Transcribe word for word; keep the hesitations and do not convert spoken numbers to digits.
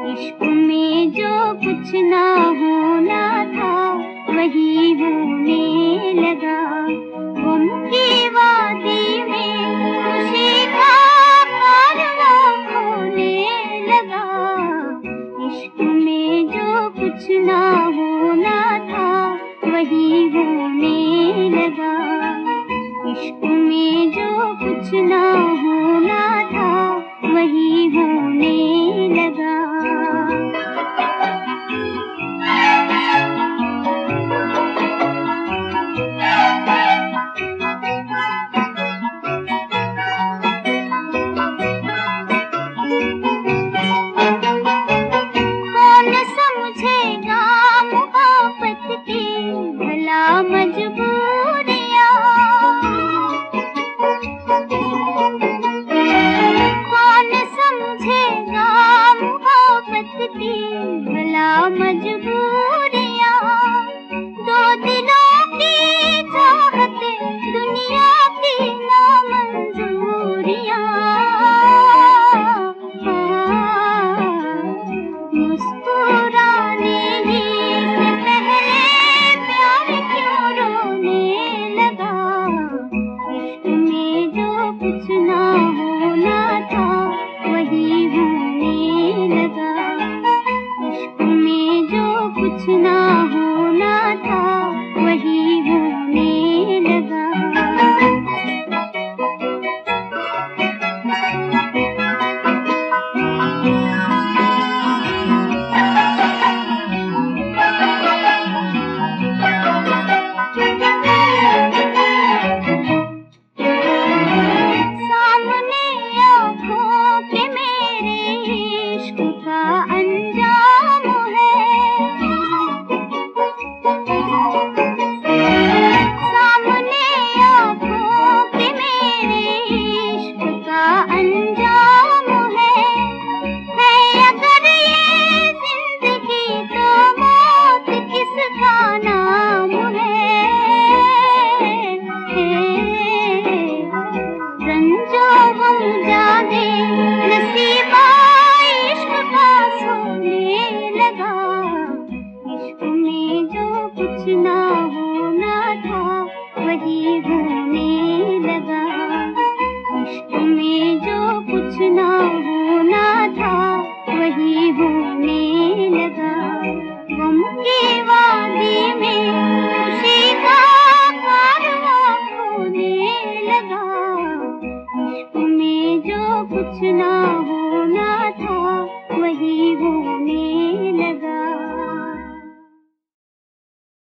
इश्क में जो कुछ ना होना था वही होने लगा। गम की वादी में खुशी का कारवां होने लगा। इश्क में जो कुछ ना होना था वही होने लगा। इश्क में जो कुछ ना होना था वही होने लगा। कौन समझेगा मोहब्बत की भला मजबूरियां। कौन समझेगा मोहब्बत की भला मजबूरियां। दो दिलों की चाहते दुनिया की नामंजूरियां। मुस्कुराने ही से पहले प्यार क्यों रोने लगा। इश्क में जो कुछ ना होना था वही होने लगा। इश्क में जो कुछ ना होना था वही होने लगा। सामने आँखों के मेरे इश्क का अंजाम है। सामने आँखों के मेरे इश्क का अंजाम है। है अगर ये जिंदगी तो मौत किसका नाम है। रंजो हम जाने नसीबा इश्क का सोने लगा। इश्क में जो कुछ ना होना था वही होने लगा। इश्क में जो कुछ ना होना था वही होने लगा। गम की वादी में खुशी का कारवां होने लगा। इश्क में जो कुछ ना